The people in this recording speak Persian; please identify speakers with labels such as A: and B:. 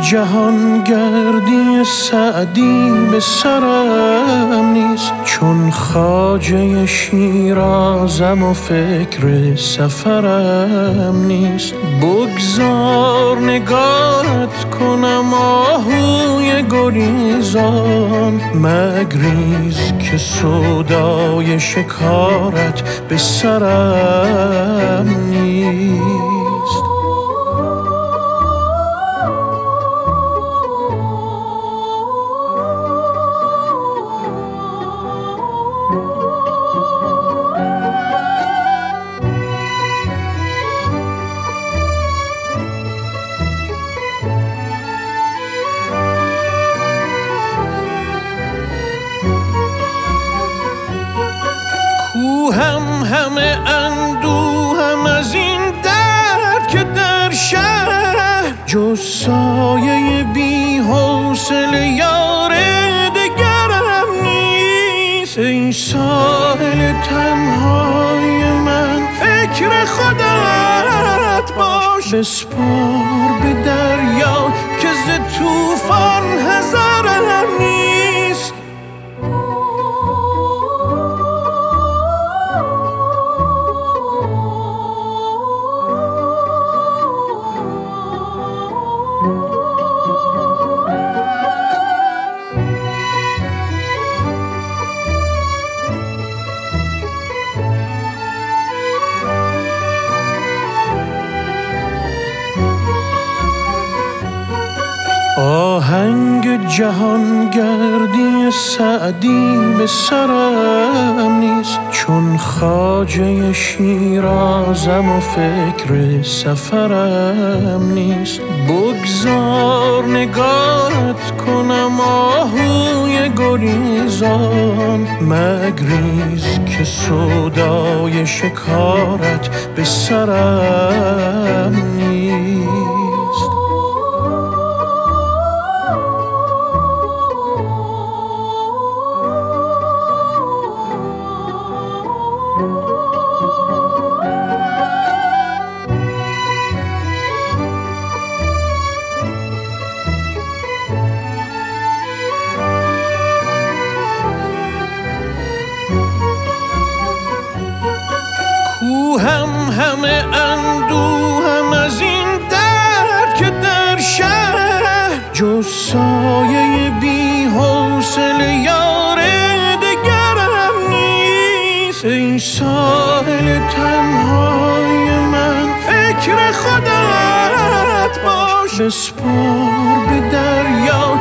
A: جهان گردی سعدی به سرم نیست، چون خواجه شیرازم و فکر سفرم نیست. بگذار نگاهت کنم آهوی گریزان، مگریز که سودای شکارت به سرم نیست. همه اندوهم از این درد که در شهر جز سایه بی حوصله یار دگرم نیست. ای ساحل تنهای من فکر خودت باش، بسپار به دریا که ز طوفان حذرم نیست. آهنگ جهان گردی سعدی به سرم نیست، چون خواجه شیرازم و فکر سفرم نیست. بگذار نگاهت کنم آهوی گریزان، مگریز که سودای شکارت به سرم نیست. همه اندوهم از این درد که در شهر جز سایه بی حوصله یار دگرم نیست. ای ساحل تنهای من فکر خودت باش، بسپار به دریا